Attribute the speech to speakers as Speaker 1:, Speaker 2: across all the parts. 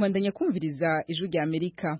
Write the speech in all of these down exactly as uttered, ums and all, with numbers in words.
Speaker 1: Mwandanya kumviriza ijwi rya Amerika.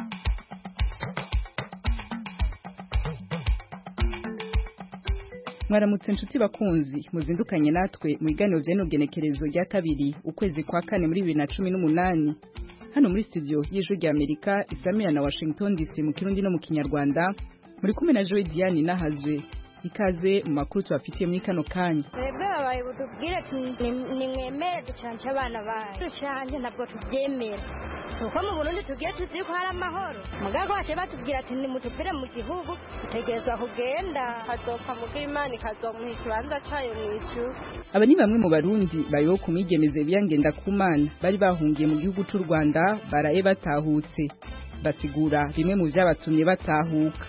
Speaker 1: Mwaramutse nshuti bakunzi muzindukanye natwe mu biganiro by'enogenekerezo rya kabiri ukwezi kwa kane muri bibiri na cumi n'umunani. Hano muri studio y'ijwi rya Amerika isamira na Washington D C mu Kirundi no mu Kinyarwanda muri kumwe na Joy Diane nahazwe. Ikaze mu makuru twafitiye muri kano kanya.
Speaker 2: Twebwe abaye budubwire ni mwemere ducanca abana bayo. Ducanje ntabwo tubyemera. Uko mu Burundi tugiye tuzi ko hari amahoro. Mugago wacu batubwira ati ni mutupire mu gihugu utegerezwa kugenda hazopfa mu Imana ikazomuha ikibanza cayo mwicu.
Speaker 1: Aba ni bamwe mu Barundi bayo kumigemeze byangenda kumana bari bahungiye mu gihugu cy'u Rwanda baraye batahutse. Basigura bimwe mu byabatumye batahuka.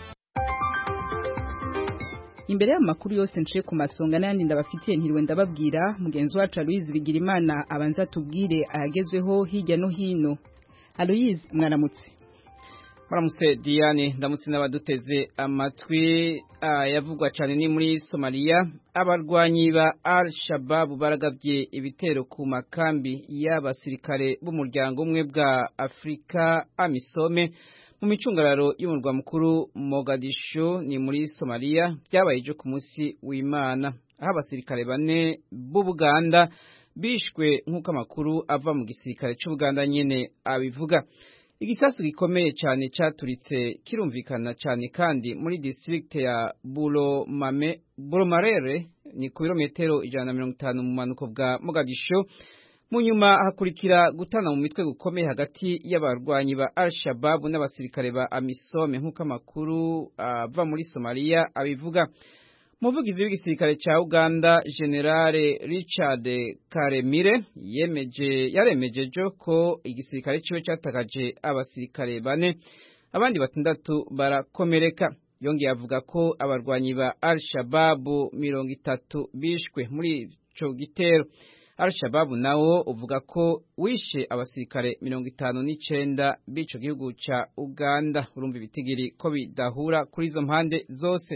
Speaker 1: Imbere y'amakuru yose nciye ku masonga n'ayandi ndabafitiye ntiriwe ndababwira mugenzi wacu Aloise Bigirimana abanza tubwire ayagezweho hirya no hino. Aloise mwaramutse.
Speaker 3: Mwaramutse Diane ndamutse n'abaduteze amatwi yavugwa cyane ni muri Somalia abarwanyi ba Al-Shabaab baragabye ibitero ku makambi y'abasirikare b'umuryango umwe bwa Afrika Amisome mu micungararo y'umurwa mukuru Mogadishu ni muri Somalia byabaye ejo ku munsi w'Imana aho abasirikare bane b'Ubuganda bishwe nk'uko amakuru ava mu gisirikare cy'Ubuganda nyene abivuga. Igisasu gikomeye cyane cyaturitse kirumvikana cyane kandi muri district ya Bulomame Bulomarere ni ku birometero ijana na mirongo itanu mu manuko bwa Mogadishu. Munyuma hakurikira gutana mu mitwe gukomeye hagati y'abarwanyi ba Al-Shabaab n'abasirikare ba Amisome nk'uko amakuru ava uh, muri Somalia abivuga. Muvugizi w'igisirikare ca Uganda Generale Richard Karemire yemeje yaremeje jo ko igisirikare ciwe catakaje abasirikare bane abandi batandatu barakomereka. Yongeye avuga ko abarwanyi ba Al-Shabaab mirongo itatu bishwe muri ico gitero. Al-Shabaab nawo uvuga ko wishe abasirikare mirongo itanu n'icenda b'ico gihugu ca Uganda. Urumva ibitigiri ko bidahura kuri izo mpande zose.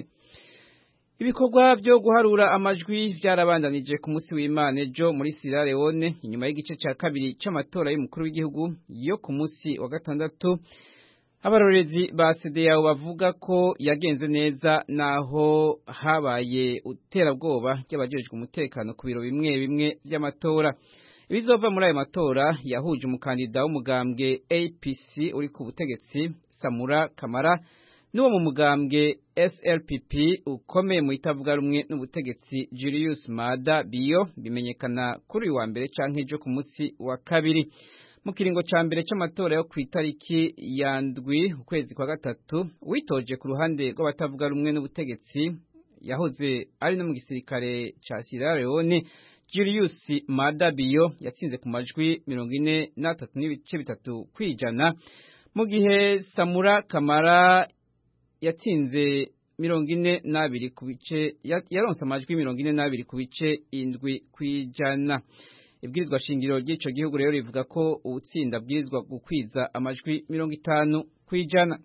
Speaker 3: Ibikorwa byo guharura amajwi byarabandanije ku munsi w'Imana ejo muri Sierra Leone inyuma y'igice ca kabiri c'amatora y'umukuru w'igihugu yo ku munsi wa gatandatu. Abarorezi ba C D A O bavuga ko yagenze neza naho habaye uterabwoba ry'abajejwe umutekano ku biro bimwe bimwe by'amatora. Ibizova muri ayo matora yahuje umukandida w'umugambwe A P C uri ku butegetsi Samura Kamara n'uwo mu mugambwe S L P P ukomeye mu itavuga rumwe n'ubutegetsi Julius Maada Bio bimenyekana kuri wa mbere canke ejo ku munsi wa kabiri. Mu kiringo ca mbere c'amatora yo kwitariki ya ndwi ukwezi kwa gatatu witoje ku ruhande rw'abatavuga rumwe n'ubutegetsi yahoze ari no mu gisirikare ca Sierra Leone Julius Maada Bio yatsinze ku majwi mirongo ine n'atatu n'ibice bitatu kwijana mu gihe Samura Kamara yatsinze mirongo ine n'abiri ku bice yaronse amajwi mirongo ine n'abiri ku bice indwi kwijana. Ibwirizwa shingiro ry'ico gihugu rero rivuga ko ubutsinda bwirizwa gukwiza amajwi mirongo itanu kwijana.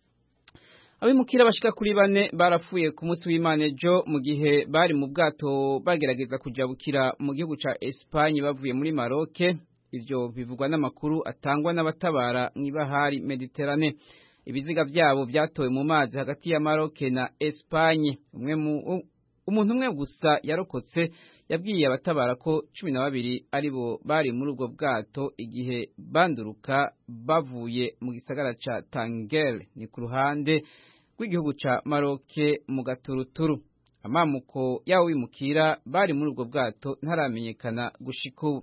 Speaker 3: Abimukira bashika kuri bane barapfuye ku munsi w'Imana ejo mu gihe bari mu bwato bagerageza kujabukira mu gihugu ca Espagne bavuye muri Maroc. Ivyo bivugwa n'amakuru atangwa n'abatabara mw'ibahari Mediterane. Ibiziga vyabo byatowe mu mazi hagati ya Maroc na Espagne. Umwe mu umuntu umwe gusa yarokotse yabwiye abatabara ko cumi na babiri aribo bari muri ubwo bwato igihe banduruka bavuye mu gisagara ca Tanger ni ku ruhande rw'igihugu ca Maroc mu gaturuturu. Amamuko yawo wimukira bari muri ubwo bwato ntaramenyekana gushika ubu.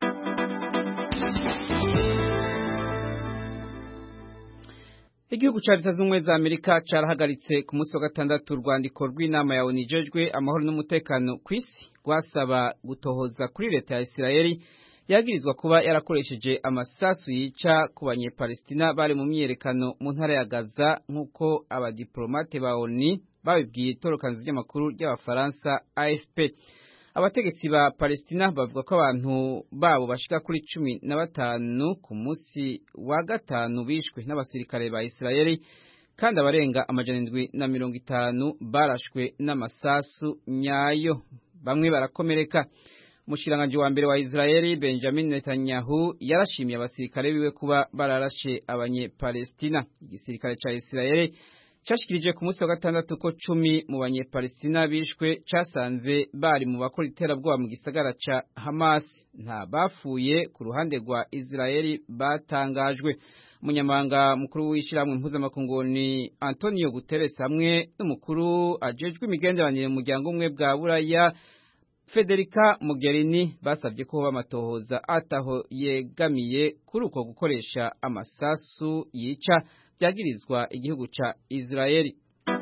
Speaker 3: Igihugu ca Leta z'Ubumwe za Amerika carahagaritse ku munsi wa gatandatu urwandiko rw'inama ya O N U ijejwe amahoro n'umutekano kw'isi rwasaba gutohoza kuri leta ya Isirayeli yagirizwa kuba yarakoresheje amasasu yica ku banyepalestina bari mu myiyerekano mu ntara ya Gaza nk'uko abadiplomate ba O N U babibwiye itorokanzo ry'amakuru ry'abafaransa A F P. Abategetsi ba Palestina bavuga ko abantu babo bashika kuri cumi na batanu ku munsi wa gatanu bishwe n'abasirikare ba Isirayeli kandi abarenga amajana indwi na mirongo itanu barashwe n'amasasu nyayo bamwe barakomereka. Umushikiranganji wa mbere wa Israeli Benjamin Netanyahu yarashimiye abasirikare biwe kuba bararashe abanyepalestina. Igisirikare ca Israeli cashikirije ku munsi wa gatandatu ko cumi mu banyepalestina bishwe casanze bari mu bakora iterabwoba mu gisagara ca Hamas. Nta bapfuye ku ruhande rwa Israeli batangajwe. Umunyamabanga mukuru w'ishyirahamwe mpuzamakungu ni Antonio Guterres hamwe n'umukuru ajejwe imigenderanire mu muryango umwe bwa Buraya Federica Mogherini basabye ko bamatohoza ataho yegamiye kuri uko gukoresha amasasu yica byagirizwa igihugu ca Israeli.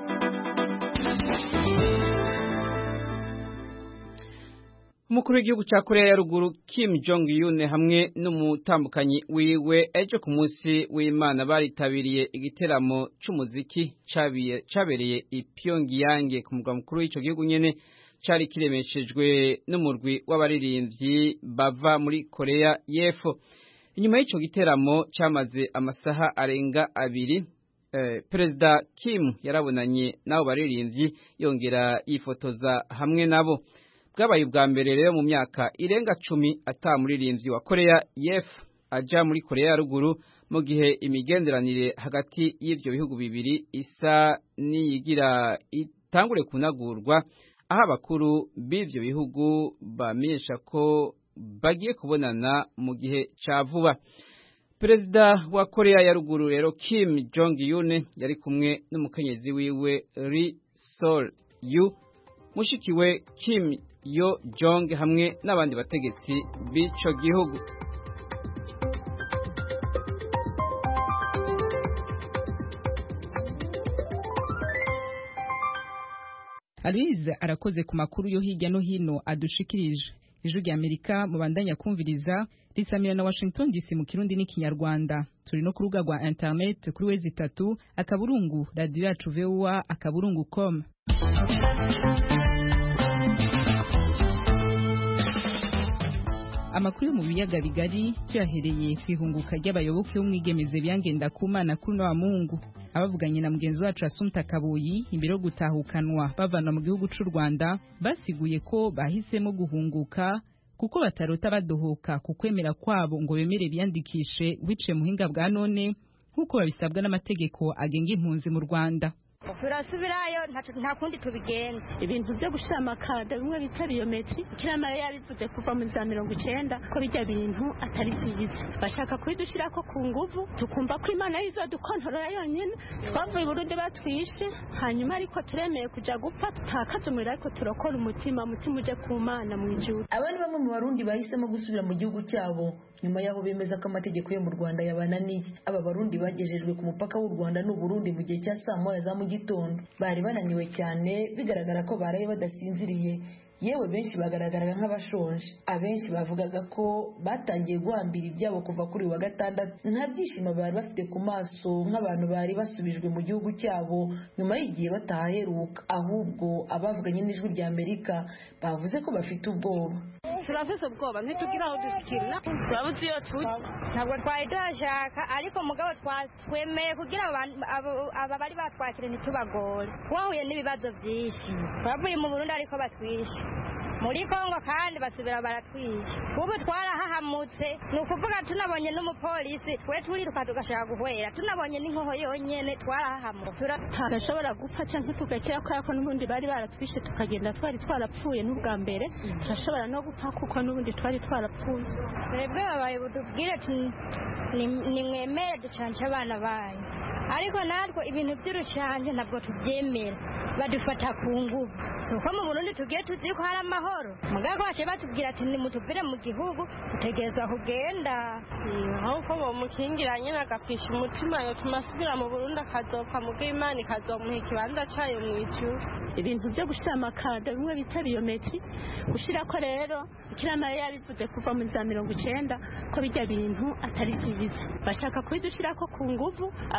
Speaker 3: Umukuru w'igihugu ca Korea ya ruguru Kim Jong Un hamwe n'umutambukanyi wiwe ejo ku munsi w'Imana baritabiriye igiteramo c'umuziki cabereye i Pyongyang ku mugwa mukuru w'ico gihugu nyene cari kiremeshejwe n'umurwi w'abaririmbyi bava muri Korea y'Epfo. Inyuma y'ico giteramo camaze amasaha arenga abiri, eh, Perezida Kim yarabonanye n'abo baririmbyi yongera yifotoza hamwe nabo. Bwabaye ubwa mbere rero mu myaka irenga cumi ata muririmbyi wa Korea y'Epfo aja muri Korea ya ruguru mu gihe imigenderanire hagati y'ivyo bihugu bibiri isa niyigira itangure kunagurwa, aho abakuru b'ivyo bihugu bamenyesha ko bagiye kubonana mu gihe ca vuba. Perezida wa Korea ya ruguru rero Kim Jong Un yari kumwe n'umukenyezi wiwe Ri Sol Yu, mushikiwe Kim Yo Jong hamwe n'abandi bategetsi b'ico gihugu.
Speaker 1: Aloise arakoze ku makuru yo hirya no hino adushikirije. Ijwi rya Amerika mubandanya kumviriza risamira na Washington D C mu Kirundi n'ikinyarwanda. Turi no ku rubuga rwa internet kuri wezi itatu akaburungu radio yacu V O A akaburungu com. Amakuru yo mu biyaga bigari cyahereye kwihunguka ry'abayoboke b'umwigemeze byangenda kumana kuri no wa Mungu. Abavuganye na mugenzi wacu Asumta Kaboyi imbere yo gutahukanwa bavana mu gihugu c'u Rwanda basiguye ko bahisemo guhunguka kuko batarota badohoka ku kwemera kwabo ngo bemere byandikishe wice muhinga bwa none nkuko babisabwa n'amategeko agenga impunzi mu Rwanda.
Speaker 2: turasubirayo nta kundi tubigenza.
Speaker 4: Ibintu byo gushira amakada bimwe bita biometri kirama yabivuze kuva mu za mirongo icenda ko bijya bintu atari byiza, bashaka kwidushira ko ku nguvu tukumva ko Imana yizo dukontorora yonyine. Twavuye Burundi batwishe hanyuma ariko turemeye kuja gupfa tutakaza umuriro ariko turokora umutima umutima uje ku Mana mu ijuru.
Speaker 5: Abandi bamwe mu Barundi bahisemo gusubira mu gihugu cyabo nyuma yaho bemeza ko amategeko yo mu Rwanda yabananiye. Aba Barundi bagejejwe ku mupaka w'u Rwanda n'u Burundi mu gihe cya saa moya za mu gitondo. Bari bananiwe cyane bigaragara ko baraye badasinziriye, yewe benshi bagaragaraga nk'abashonje. Abenshi bavugaga ko batangiye guhambira ibyabo kuva kuri wa gatandatu. Nta byishimo bari bafite ku maso nk'abantu bari basubijwe mu gihugu cyabo nyuma y'igihe batahaheruka, ahubwo abavuganye n'ijwi rya Amerika bavuze ko bafite ubwoba.
Speaker 2: Turafise ubwoba ntitugira aho dushikira, turabuze iyo tuki, ntabwo twari turashaka ariko mugabo twemeye kugira aba bari batwakire ntitubagore. Wahuye n'ibibazo byinshi, bavuye mu Burundi ariko batwishe, muri Kongo kandi basubira baratwishe. Ubu twarahahamutse, ni ukuvuga tunabonye n'umupolisi twe turiruka tugashaka guhwera, tunabonye n'inkoho yonyene twarahahamutse.
Speaker 4: Turashobora gupfa cyangwa tugakira ko n'ubundi bari baratwishe tukagenda twari twarapfuye n'ubwa mbere, turashobora no gupfa kuko n'ubundi twari twarapfuye.
Speaker 2: Twebwe babaye budubwire ni mwemere ducanje abana bayo, ariko natwe ibintu by'urucanje ntabwo tubyemera, badufata ku nguvu. So ko mu Burundi tugiye tuzi ko hari amahoro, mugabo baje batubwira ati ni mutuvire mu gihugu utegereza kugenda.
Speaker 6: Ahubwo bo mukingira nyine agafisha umutima yo tumasubira mu Burundi akazopfa mu Imana ikazomuha ikibanza cayo mu ijuru.
Speaker 4: Ibintu byo gushira amakada bimwe bita biometri gushira ko rero kirama yabivuze kuva mu za mirongo icenda ko bijya bintu atari byiza, bashaka kwidushira ko ku nguvu abana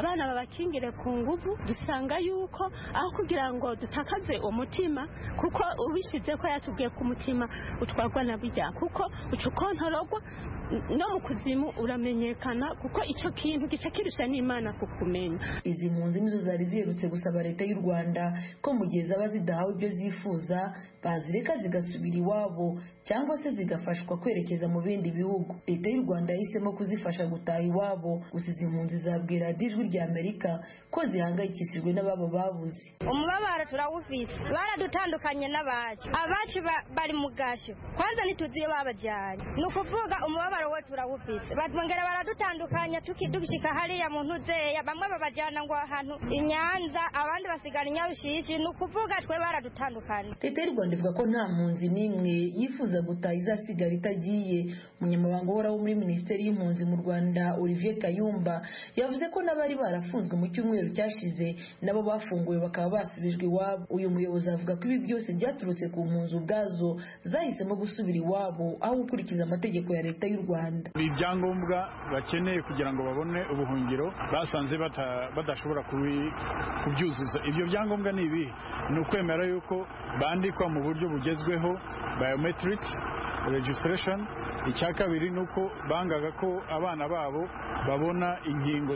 Speaker 4: tubakingire ku nguvu dusanga yuko aho kugira ngo dutakaze umutima kuko ubishize ko yatubwiye ku mutima utwarwa na bijya kuko ucukontorogwa no mu kuzimu uramenyekana kuko icyo kintu gice kirusha n'Imana kukumenya.
Speaker 5: Izi mpunzi nizo zari ziherutse gusaba leta y'u Rwanda ko mu gihe zaba zidahawe ibyo zifuza bazireka zigasubira iwabo cyangwa se zigafashwa kwerekeza mu bindi bihugu. Leta y'u Rwanda yahisemo kuzifasha gutaha iwabo, gusa izi mpunzi zabwira Ijwi rya Amerika ko zihangayikishijwe n'ababo babuze.
Speaker 2: Umubabaro turawufise, baradutandukanye n'abacu, abacu bari mu gasho, kwanza ntituziye babajyanye. Ni ukuvuga umubabaro we turawufise, batwongera baradutandukanya tukidugishika hariya mu ntuzeya, bamwe babajyana ngo ahantu i Nyanza, abandi basigara i Nyarushishi. Ni ukuvuga twe baradutandukanye.
Speaker 5: Leta y'u Rwanda ivuga ko nta mpunzi n'imwe yifuza gutaha izasigara itagiye. Umunyamabanga uhoraho muri Minisiteri y'Impunzi mu Rwanda Olivier Kayumba yavuze ko n'abari barafunzwe mu cyumweru cyashize nabo bafunguwe bakaba basubijwe iwabo. Uyu muyobozi avuga ko ibi byose byaturutse ku mpunzi ubwazo zahisemo gusubira iwabo aho gukurikiza amategeko ya leta y'u Rwanda.
Speaker 7: Ibyangombwa bakeneye kugira ngo babone ubuhungiro basanze badashobora kubyuzuza. Ibyo byangombwa ni ibi: ni ukwemera yuko bandikwa mu buryo bugezweho, biometrics registration. Icya kabiri ni uko bangaga ko abana babo babona inkingo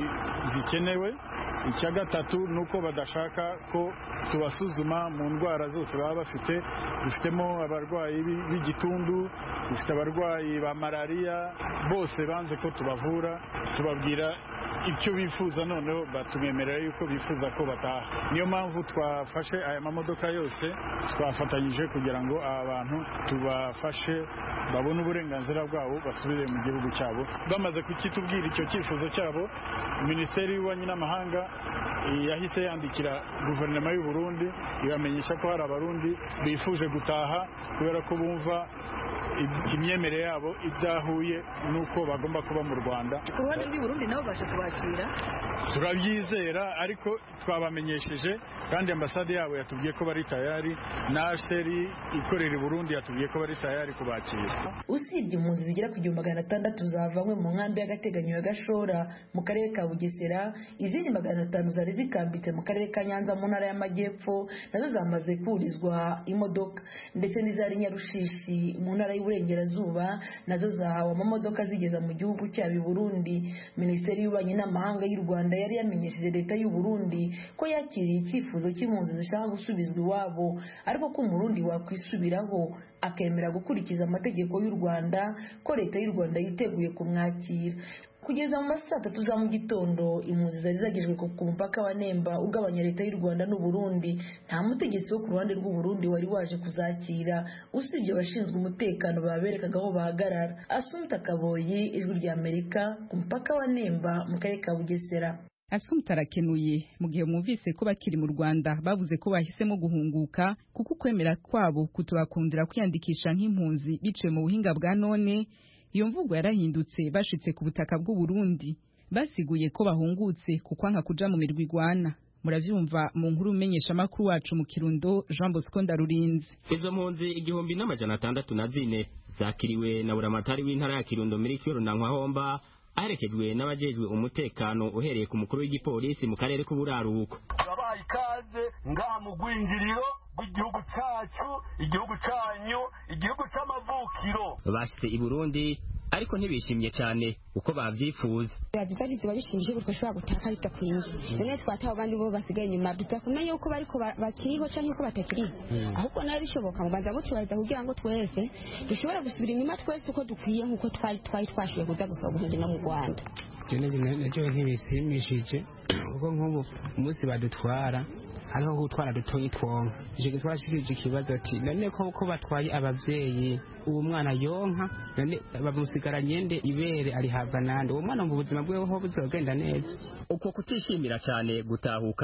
Speaker 7: zikenewe. Icya gatatu ni uko badashaka ko tubasuzuma mu ndwara zose baba bafite. Dufitemo abarwayi b'igituntu, dufite abarwayi ba malariya, bose banze ko tubavura. Tubabwira icyo bifuza, noneho batumwemerera yuko bifuza ko bataha. Niyo mpamvu twafashe aya mamodoka yose, twafatanyije kugira ngo aba bantu tubafashe babone uburenganzira bwabo basubire mu gihugu cyabo. Bamaze kukitubwira icyo cyifuzo cyabo, Minisiteri y'Ububanyi n'Amahanga yahise yandikira guverinoma y'u Burundi ibamenyesha ko hari abarundi bifuje gutaha kubera ko bumva imyemerere yabo idahuye nuko bagomba kuba mu Rwanda.
Speaker 5: Ku ruhande rw'u Burundi nabo bashe kubakira,
Speaker 7: turabyizera, ariko twabamenyesheje kandi ambasade yabo yatubwiye ko bari tayari, na Ashteri ikorera i Burundi yatubwiye ko bari tayari kubakira.
Speaker 5: Usibye impunzi zigera ku gihumbi magana atandatu zavanywe mu nkambi y'agateganyo ya Gashora mu karere ka Bugesera, izindi magana atanu zari zikambitse mu karere ka Nyanza mu ntara y'Amajyepfo nazo zamaze kurizwa imodoka, ndetse n'izari Nyarushishi mu ntara y'Uburengerazuba nazo zahawe amamodoka zigeza mu gihugu cyabo i Burundi. Minisiteri y'Ububanyi n'Amahanga y'u Rwanda yari yamenyesheje leta y'u Burundi ko yakiriye icyifuzo cy'impunzi zishaka gusubizwa iwabo, ariko ko umurundi wakwisubiraho akemera gukurikiza amategeko y'u Rwanda, ko leta y'u Rwanda yiteguye kumwakira. Kugeza mu masaa tatu za mu gitondo impunzi zari zagejwe ku mupaka wa Nemba ugabanya leta y'u Rwanda n'u Burundi. Nta mutegetsi wo ku ruhande rw'u Burundi wari waje kuzakira, usibye abashinzwe umutekano baberekaga aho bahagarara. Asumta Kaboyi, Ijwi rya Amerika, ku mupaka wa Nemba mu karere ka Bugesera.
Speaker 1: Asumta arakenuye mu gihe mwumvise ko bakiri mu Rwanda bavuze ko bahisemo guhunguka kuko kwemera kwabo kutubakundira kwiyandikisha nk'impunzi biciye mu buhinga bwa none. Iyo mvugo yarahindutse bashitse ku butaka bw'u Burundi, basiguye ko bahungutse kuko anka kuja mu mirwi igwana. Muravyumva mu nkuru umenyesha makuru wacu mu Kirundo Jean Bosco Ndarurinze.
Speaker 8: Izo mpunzi igihumbi n'amajana atandatu na zine zakiriwe na buramatari w'intara ya Kirundo Mirikiro na Nkwahomba, aherekejwe n'abajejwe umutekano uhereye ku mukuru w'igipolisi mu karere k'uburaruko.
Speaker 9: Ababaye ikaze ngaha mu gwinjiriro igihugu cyacu, igihugu cyanyu, igihugu cy'amavukiro.
Speaker 8: Bashitse i Burundi ariko ntibishimye cyane uko bavyifuza.
Speaker 10: Yagize barishimije ko twashobora gutaka bitakwinje. None twataho bandi bo basigaye inyuma tutakumenya yuko bariko bakiriho canke ko batakiriho. Ahubwo nayo bishoboka mu banza mutubaza kugira ngo twese dushobora gusubira inyuma twese uko dukwiye nkuko twari twari twashoboye kuza gusaba ubuhunzi no mu Rwanda.
Speaker 11: Jene nacyo ntibishimishije kuko nk'ubu umunsi badutwara hariho gutwara dutoyi twonka. Ije twashikije ikibazo ati none ko ko batwaye abavyeyi uwo mwana yonka none bamusigara nyende ibere arihabwa nande uwo mwana mu buzima bwe ho buzogenda neza.
Speaker 8: Uko kutishimira cyane gutahuka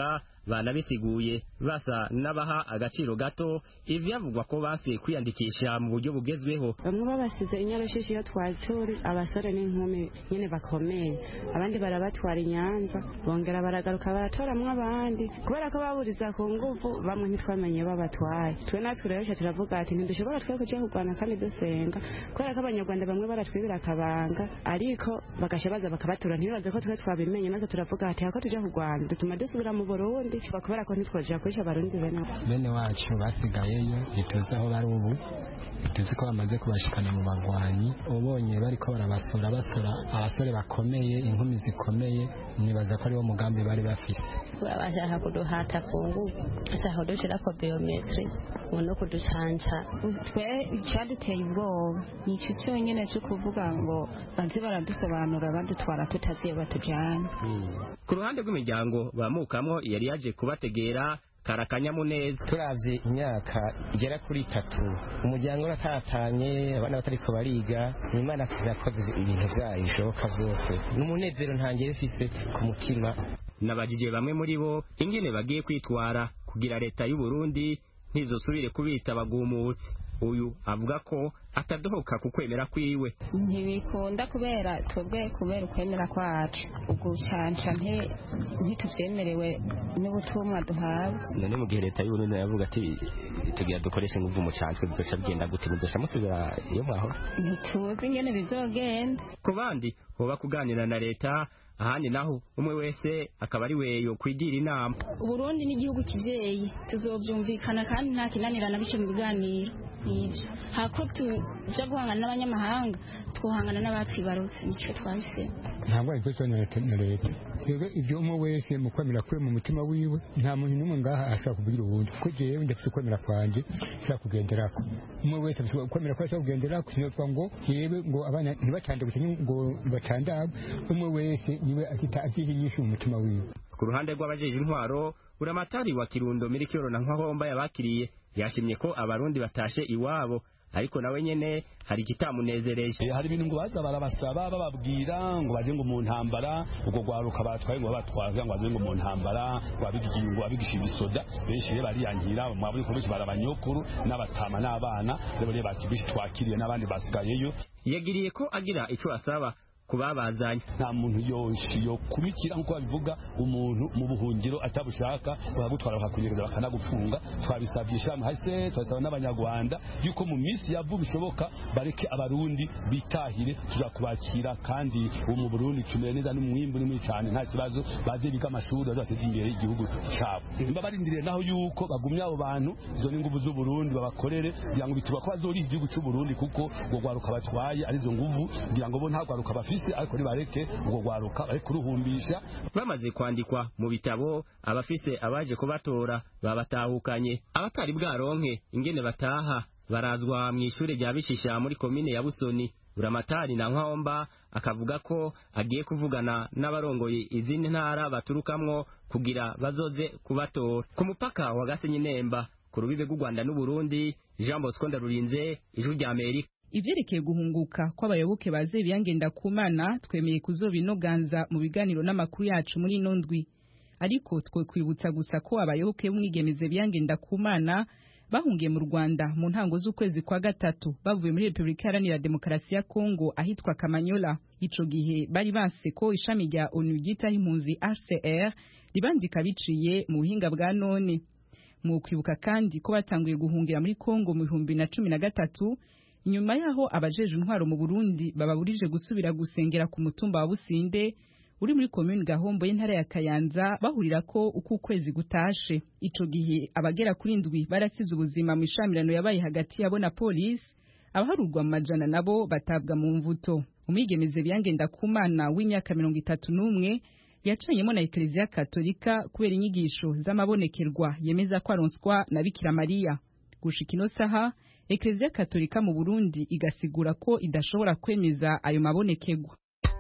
Speaker 8: banabisiguye basa n'abaha agaciro gato ivyavugwa ko basi kwiyandikisha mu buryo bugezweho.
Speaker 10: Bamwe babasize inyarushishi yo twaturi abasore n'inkumi nyene bakomeye, abandi barabatwara inyanza bongera baragaruka baratoramwe abandi kubera ko baburiza ku nguvu, bamwe ntitwamenye babatwaye. Twe natwe rero turavuga ati ntidushobora twe kuja kurwana kandi dusenga kubera ko abanyarwanda bamwe baratwibira akabanga ariko bagasha baza bakabatura ntibaze ko twe twabimenye, natwe turavuga ati hako tuja kurwana dutuma dusubira mu Burundi kubera ko ntitwoja kwisha abarundi bene
Speaker 11: bene wacu basigayeyo ntituzi aho bari ubu, tuzi ko bamaze kubashikana mu bagwanyi. Ubonye bariko barabasura basura abasore bakomeye, inkumi zikomeye, nibaza ko ari wo mugambi bari bafise.
Speaker 4: Bashaka kuduhata ku nguvu, bashaka kudushira ko biometri no kuducanca.
Speaker 10: Twe icyaduteye ubwoba ni cyo cyonyine cyo kuvuga ngo banze baradusobanura badutwara tutaziye batujana.
Speaker 8: Ku ruhande rw'imiryango bamukamwo yari yaje kubategera karakanyamuneza.
Speaker 12: Turavye imyaka igera kuri itatu umuryango uratatanye, abana batariko bariga, Imana kizakoze ibintu vyayo bishoboka vyose, n'umunezero ntangere ufise ku mutima.
Speaker 8: Nabajije bamwe muri bo ingene bagiye kwitwara kugira leta y'u Burundi ntizosubire kubita abagumutsi. Uyu avuga ko atadohoka ku kwemera kwiwe.
Speaker 10: Ntibikunda kubera twebwe kubera ukwemera kwacu ugucanca ntituvyemerewe n'ubutumwa duhawe.
Speaker 8: None mu gihe leta y'u Burundi yavuga ati tugira dukoreshe nguvu mu cancwe bizoca bigenda gute, bizoca musubira iyo mwaho?
Speaker 10: Ntituzi ingene bizogenda.
Speaker 8: Ku bandi hoba kuganira na leta, ahandi naho umwe wese akaba ari weyo kwigira inama.
Speaker 10: Uburundi n'igihugu kivyeyi tuzovyumvikana kandi nta kinanirana bice mu biganiro ivyo. Hako tuja guhangana n'abanyamahanga twuhangana n'abatwibarutse nico twahise.
Speaker 11: Ntabwo ari cyo na leta na leta. Yego ibyo umwe wese mu kwemera kwe mu mutima wiwe nta muntu n'umwe ngaha ashaka kugira ubundi. Ko jewe ndafite kwemera kwanje ashaka kugenderako. Umwe wese afite kwemera kwa ashaka kugenderako sinotwa ngo yewe ngo abana ntibacande gusa ngo bacandaba. Umwe wese niwe akita akihinyisha mu mutima wiwe.
Speaker 8: Ku ruhande rw'abajeje intwaro Buramatari wa Kirundo Mirikiro na Nkahomba yabakiriye yashimye ko abarundi batashe iwabo, ariko nawe nyene hari kitamunezereje.
Speaker 9: Hari ibintu ngo baza barabasaba bababwira ngo baje ngo mu ntambara, ubwo gwaruka batwaye ngo batwaza ngo baje ngo mu ntambara, wabigiye ngo abigisha ibisoda benshi rero bariyangira, mwaburi ko benshi barabanyokuru n'abatama n'abana rero rero bakibishi twakiriye n'abandi basigayeyo.
Speaker 8: Yagiriye ko agira ico asaba kubabazanya.
Speaker 9: Nta muntu yonshi yo kumikira nkuko babivuga umuntu mu buhungiro atabushaka bagutwara bakakunyereza bakanagufunga. Twabisabye hase twasaba n'abanyarwanda yuko mu minsi yavu bishoboka bareke abarundi bitahire tuja kubakira, kandi uwo mu Burundi tumere neza n'umwimbu ni cyane nta kibazo, baze biga amashuri bazateza imbere igihugu cyabo. Mba barindiriye naho yuko bagumya abo bantu izo n'inguvu z'u Burundi babakorere kugira ngo bituba ko bazori igihugu cy'u Burundi, kuko ngo gwaruka batwaye arizo nguvu kugira ngo bo nta gwaruka bafise, ariko nibareke ubwo gwaruka bari kuruhumbisha.
Speaker 8: Bamaze kwandikwa mu bitabo abafise abaje kubatora babatahukanye, abatari bwaronke ingene bataha barazwa mu ishure rya Bishisha muri komine ya Busoni. Buramatari na Nkahomba akavuga ko agiye kuvugana n'abarongoye izindi ntara baturukamwo kugira bazoze kubatora. Ku mupaka wa Gasenyi Nemba ku rubibe rw'u Rwanda n'u Burundi, Jean Bosco Ndarurinze, Ijwi rya Amerika.
Speaker 1: Ivyerekeye guhunguka kw'abayoboke baze byangenda kumana twemeye kuzobinoganza mu biganiro n'amakuru yacu muri nondwi, ariko twe kwibutsa gusa ko abayoboke b'umwigemeze byangenda kumana bahungiye mu Rwanda mu ntango z'ukwezi kwa gatatu bavuye muri Republika Iharanira Demokarasi ya Kongo ahitwa Kamanyola. Ico gihe bari banse ko ishami rya O N U ryitaho impunzi H C R ribandika biciye mu buhinga bwa none. Mu kwibuka kandi ko batanguye guhungira muri Kongo mu bihumbi na cumi na gatatu, inyuma yaho abajeje intwaro mu Burundi bababurije gusubira gusengera ku mutumba wa Businde uri muri commune Gahombo y'intara ya Kayanza bahurira ko uko ukwezi gutashe. Ico gihe abagera kuri indwi barasize ubuzima mu ishamirano yabaye hagati yabo na police, abaharurwa mu majana nabo batabwa mu mvuto. Umwigemeze byangenda kumana w'imyaka mirongo itatu n'umwe yacanyemo na Eklezia Katolika kubera inyigisho z'amabonekerwa yemeza ko aronswa na Bikira Mariya. Gushika ino saha Eklezia Katolika mu Burundi igasigura ko idashobora kwemeza ayo mabonekerwa.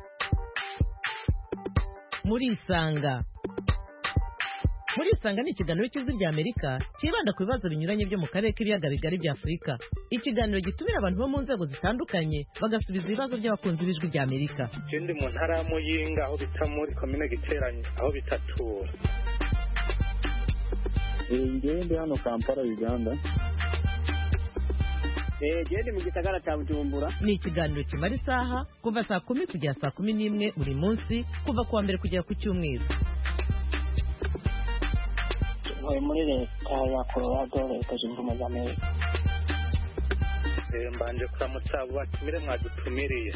Speaker 13: Muri Isanga Muri Isanga ni ikiganiro cy'Ijwi rya Amerika kibanda ku bibazo binyuranye byo mu karere k'ibiyaga bigari bya Afurika. Ikiganiro gitumira abantu bo mu nzego zitandukanye bagasubiza ibibazo by'abakunzi b'Ijwi rya Amerika.
Speaker 14: Ndi mu ntara ya Muyinga aho bita muri komine Giteranyi aho bitatura. ngewe ndi hano Kampala Uganda.
Speaker 15: Gende mu gisagara cya Bujumbura.
Speaker 13: Ni ikiganiro kimara isaha kuva saa kumi kugera saa kumi n'imwe buri munsi kuva kuwa mbere kugera ku cyumweru.
Speaker 15: Ntuye muri leta ya Colorado, leta zunze ubumwe za Amerika.
Speaker 16: Mbanje kuramutsa batumire mwadutumiriye.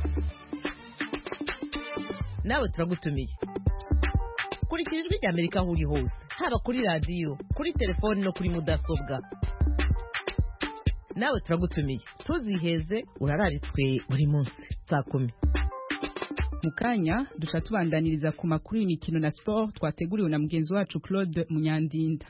Speaker 13: Nawe turagutumiye. Kurikira ijwi rya Amerika aho uri hose, haba kuri radiyo, kuri telefoni no kuri mudasobwa. Nawe turagutumiye. Tuziheze urararitswe buri munsi saa kumi.
Speaker 1: Mukanya duca tubandaniriza ku makuru y'imikino na sport twateguriwe na mugenzi wacu Claude Munyandinda.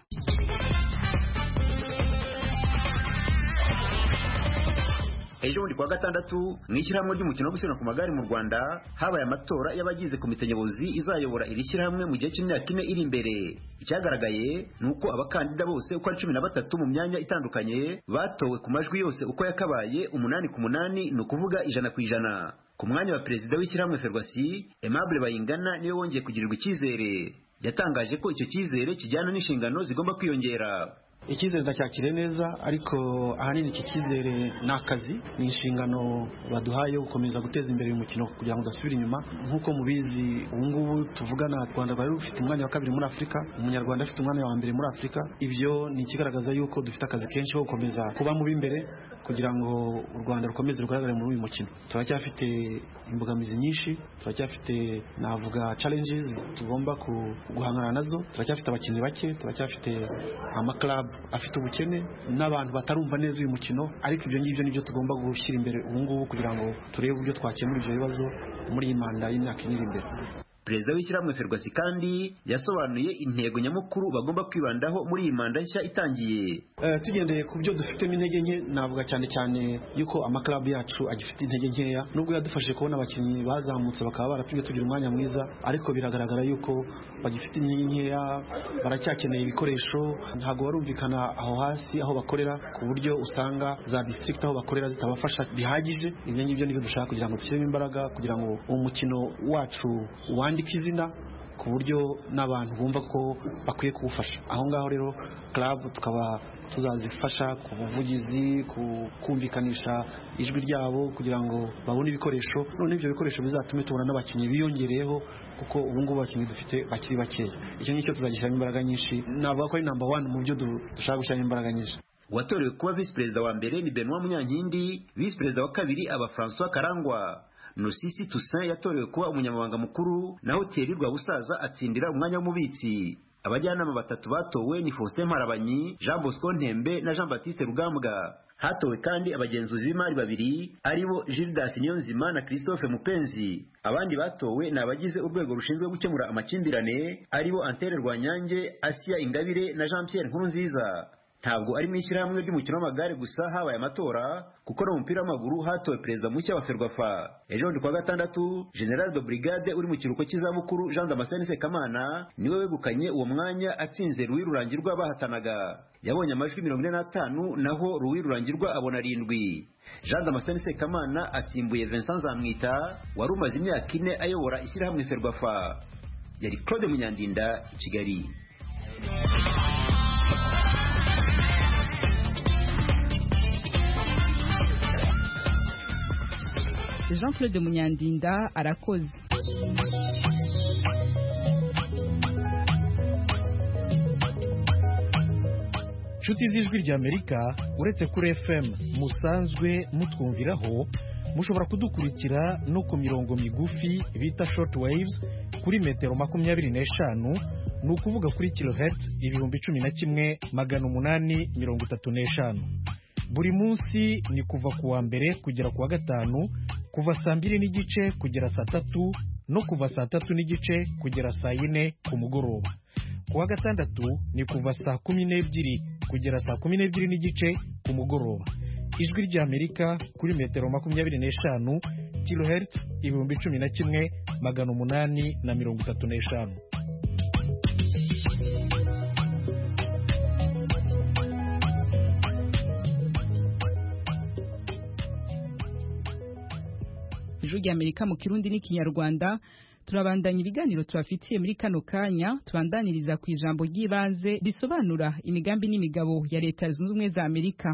Speaker 17: Ejo muri kwa gatandatu mwishyirahamwe ry'umukino wo gusiganwa ku magare mu Rwanda habaye amatora y'abagize komite nyobozi izayobora iri shyirahamwe mu gihe cy'imyaka ine iri imbere. Icyagaragaye nuko abakandida bose uko ari cumi na batatu mu myanya itandukanye batowe ku majwi yose uko yakabaye umunani ku munani, ni ukuvuga ijana ku ijana. Ku mwanya wa perezida w'ishyirahamwe Ferwasi, Aimable Bayingana niwe wongeye kugirirwa icyizere. Yatangaje ko icyo cyizere kijyana n'inshingano zigomba kwiyongera.
Speaker 18: Icyizere ndacyakire neza, ariko ahanini iki cyizere ni akazi, ni inshingano baduhaye gukomeza guteza imbere uyu mukino kugira ngo udasubira inyuma. Nk'uko mubizi ubu ngubu tuvugana, Rwanda rwari rufite umwanya wa kabiri muri Afurika, umunyarwanda afite umwanya wa mbere muri Afurika. Ibyo ni ikigaragaza yuko dufite akazi kenshi ko gukomeza kuba mu b'imbere kugira ngo u Rwanda rukomeze rugaragare muri uyu mukino. Turacyafite imbogamizi nyinshi, turacyafite navuga challenges tugomba guhangana nazo, turacyafite abakinnyi bake, turacyafite ama club afite ubukene n'abantu batarumva neza uyu mukino, ariko ibyo ngibyo nibyo tugomba gushyira imbere ubu ngubu kugira ngo turebe uburyo twakemura ibyo bibazo muri iyi manda y'imyaka iri imbere.
Speaker 17: Perezida w'ishyirahamwe Ferwasi kandi yasobanuye intego nyamukuru bagomba kwibandaho muri iyi manda nshya itangiye.
Speaker 18: Uh, tugendeye ku byo dufitemo intege nke, navuga cyane cyane yuko amaklabu yacu agifite intege nkeya, nubwo yadufashije kubona abakinnyi bazamutse bakaba baratumye tugira umwanya mwiza, ariko biragaragara yuko bagifite intege nkeya, baracyakeneye ibikoresho, ntabwo barumvikana aho hasi aho bakorera, ku buryo usanga za district aho bakorera zitabafasha bihagije. Ibyo ngibyo nibyo dushaka kugira ngo dushyiremo imbaraga kugira ngo umukino wacu wandi izina ku buryo n'abantu bumva ko bakwiye kuwufasha. Aho ngaho rero club tukaba tuzazifasha ku buvugizi, ku kumvikanisha ijwi ryabo kugira ngo babone ibikoresho, none ibyo bikoresho bizatume tubona n'abakinnyi biyongereyeho, kuko ubu ngubu abakinnyi dufite bakiri bakeya. Icyo ngicyo tuzagishyiramo imbaraga nyinshi, navuga ko ari number one mu byo dushaka gushyiramo imbaraga nyinshi.
Speaker 17: Uwatorewe kuba visi perezida wa mbere ni Benoit Munyankindi, visi perezida wa kabiri aba François Karangwa. Nosisi Toussaint yatorewe kuba umunyamabanga mukuru, naho Thierry Rwabusaza atsindira umwanya w'umubitsi. Abajyanama batatu batowe ni Faustin Mparabanyi, Jean Bosco Ntembe na Jean Baptiste Rugambwa. Hatowe kandi abagenzuzi b'imari babiri aribo Gildas Niyonzima na Christophe Mupenzi. Abandi batowe ni abagize urwego rushinzwe gukemura amakimbirane aribo Antere Rwanyange, Asia Ingabire na Jean Pierre Nkurunziza. Ntabwo ari mwishyirahamwe ry'umukino w'amagare gusa habaye amatora, kuko no mu mupira w'amaguru hatowe perezida mushya wa Ferwafa. Ejo ndi kwa gatandatu, General de Brigade uri mu kiruko cy'izabukuru Jean Damascene Sekamana niwe wegukanye uwo mwanya atsinze Louis Rurangirwa bahatanaga. Yabonye amajwi mirongo ine n'atanu, naho Louis Rurangirwa abona arindwi. Jean Damascene Sekamana asimbuye Vincent Zamwita wari umaze imyaka ine ayobora ishyirahamwe Ferwafa. Yari Claude Munyandinda, Kigali.
Speaker 1: Jean-Claude Munyandinda arakoze.
Speaker 19: Nshuti z'ijwi ry'Amerika, uretse kuri F M musanzwe mutwumviraho, mushobora kudukurikira no ku mirongo migufi bita short waves kuri metero makumyabiri n'eshanu, ni ukuvuga kuri kilohertz ibihumbi cumi na kimwe magana umunani mirongo itatu n'eshanu. Buri munsi ni kuva ku wa mbere kugera ku wa gatanu, kuva saa mbiri n'igice kugera saa tatu, no kuva saa tatu n'igice kugera saa yine ku mugoroba. Ku wa gatandatu ni kuva saa kumi n'ebyiri kugera saa kumi n'ebyiri n'igice ku mugoroba. Ijwi ry'Amerika kuri metero makumyabiri n'eshanu, kilohertz ibihumbi cumi na kimwe magana umunani na mirongo itatu n'eshanu.
Speaker 1: Ijwi ry'Amerika mu Kirundi n'ikinyarwanda, turabandanya ibiganiro tubafitiye muri kano kanya tubandaniriza ku ijambo ry'ibanze risobanura imigambi n'imigabo ya leta zunze ubumwe za Amerika.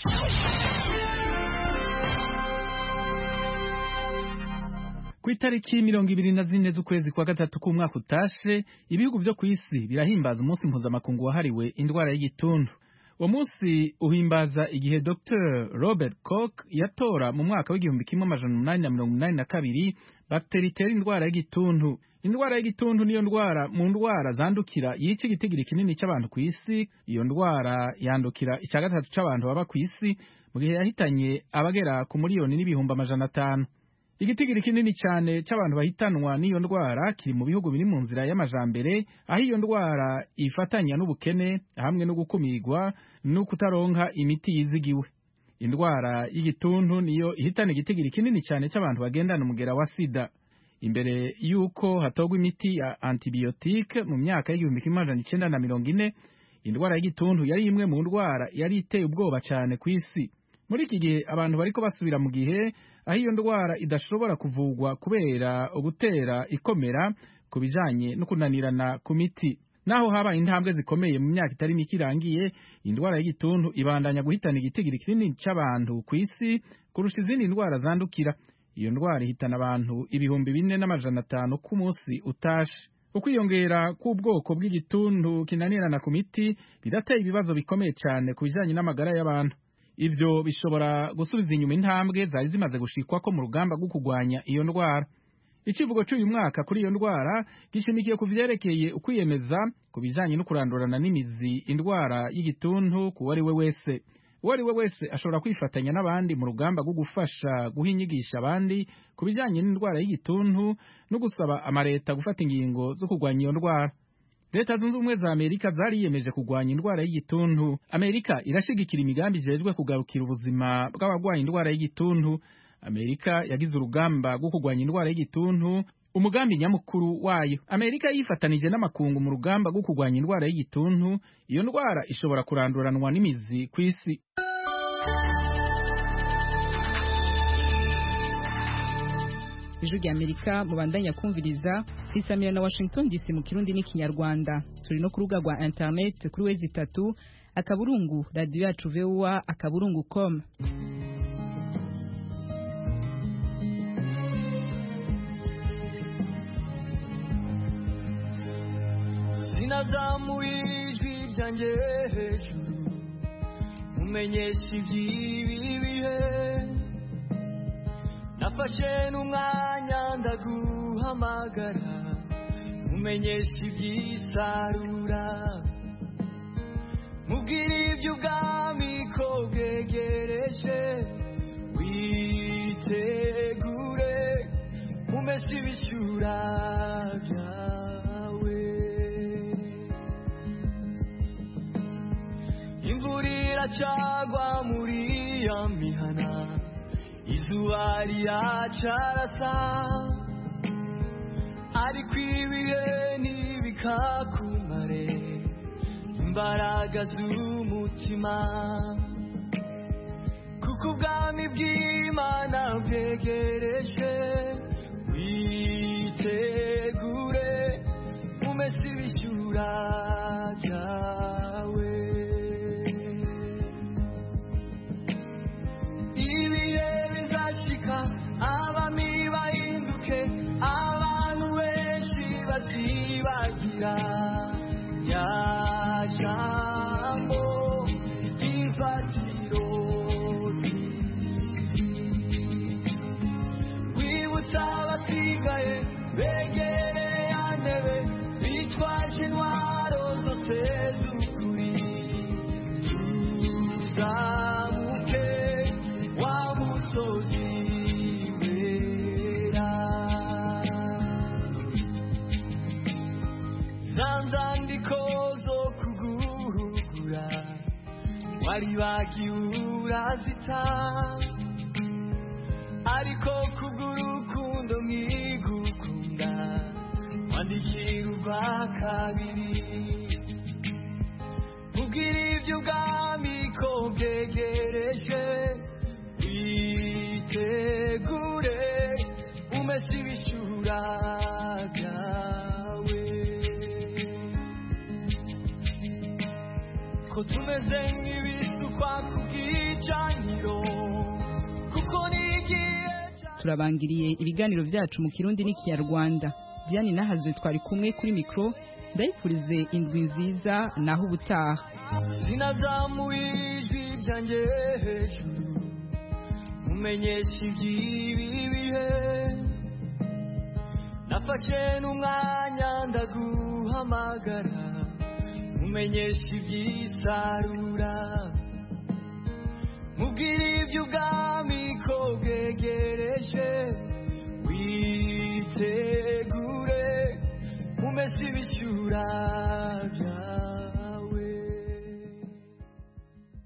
Speaker 20: Ku itariki mirongo ibiri na zine z'ukwezi kwa gatatu k'umwaka utashe ibihugu byo ku isi birahimbaza umunsi mpuzamakungu wahariwe indwara y'igituntu. Uwo munsi uhimbaza igihe Doctor Robert Koch yatora mu mwaka w'igihumbi kimwe amajana umunani na mirongo inani na kabiri bakteri itera indwara y'igituntu. Indwara y'igituntu niyo ndwara mu ndwara zandukira yica igitigiri kinini cy'abantu ku isi. Iyo ndwara yandukira icya gatatu cy'abantu baba ku isi mu gihe yahitanye abagera ku miliyoni n'ibihumbi amajana atanu. Igitigiri kinini cyane cy'abantu bahitanwa n'iyo ndwara kiri mu bihugu biri mu nzira y'amajambere, aho iyo ndwara ifatanya n'ubukene hamwe no gukumirwa no kutaronka imiti yizigiwe. Indwara y'igituntu niyo ihitana igitigiri kinini cyane cy'abantu bagendana umugera wa sida. Imbere yuko hatogwa imiti ya antibiotique mu myaka y'igihumbi kimwe amajana icenda na mirongo ine, indwara y'igituntu yari imwe mu ndwara yari iteye ubwoba cyane ku isi. Muri iki gihe abantu bariko basubira mu gihe aho iyo ndwara idashobora kuvugwa kubera ugutera ikomera ku bijanye no kunanirana ku miti. Naho haba intambwe zikomeye mu myaka itari mike irangiye, indwara y'igituntu ibandanya guhitana igitigiri kinini cy'abantu ku isi kurusha izindi ndwara zandukira. Iyo ndwara ihitana abantu ibihumbi bine n'amajana atanu ku munsi utashe. Ukwiyongera k'ubwoko bw'igituntu kinanirana ku miti birateye ibibazo bikomeye cyane ku bijanye n'amagara y'abantu. Ivyo bishobora gusubiza inyuma intambwe zari zimaze gushikwa ko mu rugamba rwo kugwanya iyo ndwara. Ikivugo cy'uyu mwaka kuri iyo ndwara gishimikiye ku vyerekeye ukwiyemeza ku bijanye no kurandurana n'imizi indwara y'igituntu ku wari we wese. Uwari we wese ashobora kwifatanya n'abandi mu rugamba rwo gufasha guhinyigisha abandi ku bijanye n'indwara y'igituntu no gusaba amareta gufata ingingo zo kugwanya iyo ndwara. Leta zunze ubumwe za Amerika zariyemeje kugwanya indwara y'igituntu. Amerika irashigikira imigambi ijejwe kugarukira ubuzima bw'abagwaye indwara y'igituntu. Amerika yagize urugamba rwo kugwanya indwara y'igituntu umugambi nyamukuru wayo. Amerika yifatanije n'amakungu mu rugamba rwo kugwanya indwara y'igituntu. Iyo ndwara ishobora kuranduranwa n'imizi ku isi.
Speaker 1: Ijwi rya Amerika mubandanya kumviriza Isamira na Washington D C mu Kirundi n'ikinyarwanda. Turi no ku rubuga rwa internet kuri wezi itatu akaburungu radio yacu V O A akaburungu com.
Speaker 21: Sinazamuye ijwi ryanjye hejuru umenyesha iby'ibi bihe, nafashe n'umwanya ndaguhamagara umenyesha iby'isarura, mubwira iby'ubwami ko bwegereje, witegure umese ibishura byawe. Imvura iracagwa muri ya mihana, izuba riracarasa, ariko ibihe ntibikakumare imbaraga z'umutima, kuko ubwami bw'Imana bwegereje, witegure umese ibishura byawe. Ibihe bizashika abami bahinduke, abantu benshi bazibagira rya jambo ry'imfatiro z'isi, wibutsa abasigaye begereye antebe bitwaje intwaro zose z'ukuri, tuzamuke wa musozi wera. Zanzandiko zo kuguhugura wari bagiye urazita, ariko kubw'urukundo nkigukunda wandikira urwa kabiri, ubwira iby'ubwami ko bwegereje, witegure umese ibishura bimeze nk'ibisukwa ku bwicaniro kuko nigiye
Speaker 1: turabangiriye ibiganiro byacu mu kirundi n'ikinyarwanda. Diane Nahazwe twari kumwe kuri mikro, ndayifurize indwi nziza naho ubutaha.
Speaker 21: sinazamuye ijwi ryanjye hejuru mumenyesha iby'ibi bihe nafashe n'umwanya ndaguhamagara mumenyesha iby'isarura mubwire iby'ubwami ko bwegereje witegure mumese ibishyura